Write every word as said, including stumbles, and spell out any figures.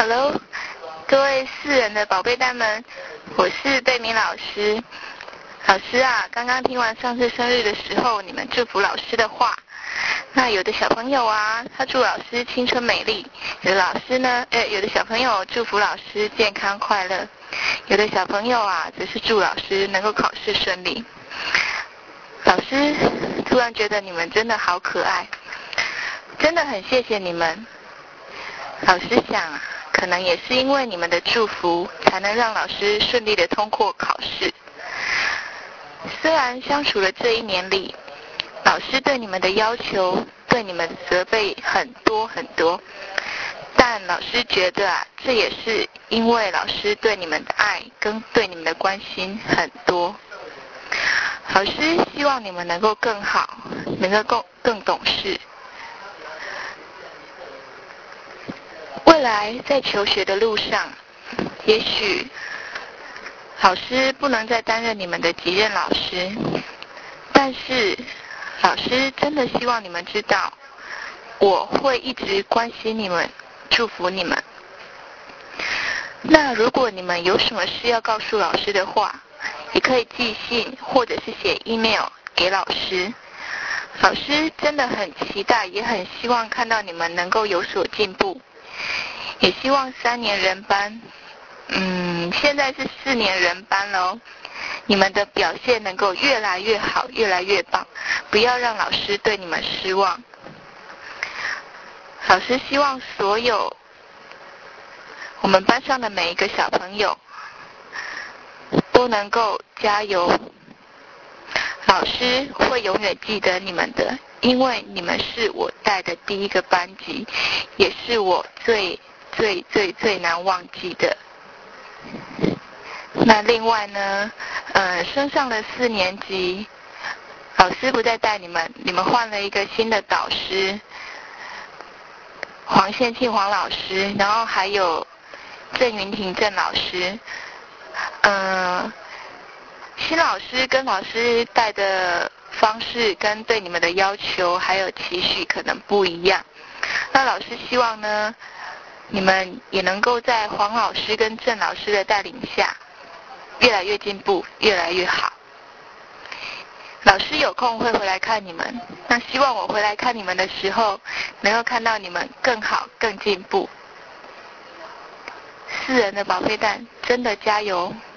Hello， 各位四人的宝贝蛋们，我是贝敏老师。老师啊，刚刚听完上次生日的时候，你们祝福老师的话。那有的小朋友啊，他祝老师青春美丽；有的老师呢，呃，有的小朋友祝福老师健康快乐；有的小朋友啊，则是祝老师能够考试顺利。老师突然觉得你们真的好可爱，真的很谢谢你们。老师想啊，可能也是因为你们的祝福，才能让老师顺利的通过考试。虽然相处了这一年里，老师对你们的要求，对你们的责备很多很多，但老师觉得啊，这也是因为老师对你们的爱跟对你们的关心很多。老师希望你们能够更好，能够更更懂事。未来在求学的路上，也许老师不能再担任你们的级任老师，但是老师真的希望你们知道，我会一直关心你们，祝福你们。那如果你们有什么事要告诉老师的话，也可以寄信或者是写 email 给老师。老师真的很期待，也很希望看到你们能够有所进步，也希望三年人班，嗯，现在是四年人班了，你们的表现能够越来越好，越来越棒，不要让老师对你们失望。老师希望所有我们班上的每一个小朋友都能够加油，老师会永远记得你们的，因为你们是我带的第一个班级，也是我最最最最难忘记的。那另外呢，呃，升上了四年级，老师不再带你们，你们换了一个新的导师，黄宪庆黄老师，然后还有郑云婷郑老师。嗯，新老师跟老师带的方式跟对你们的要求还有期许可能不一样。那老师希望呢，你们也能够在黄老师跟郑老师的带领下，越来越进步，越来越好。老师有空会回来看你们，那希望我回来看你们的时候，能够看到你们更好，更进步。四人的宝贝蛋，真的加油！